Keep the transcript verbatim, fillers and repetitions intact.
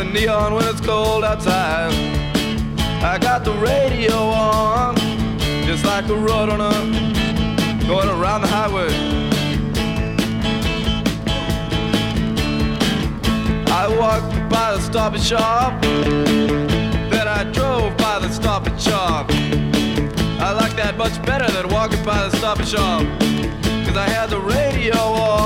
the neon when it's cold outside. I got the radio on, just like a roadrunner going around the highway. I walked by the Stop and Shop, then I drove by the Stop and Shop. I like that much better than walking by the Stop and Shop, 'cause I had the radio on.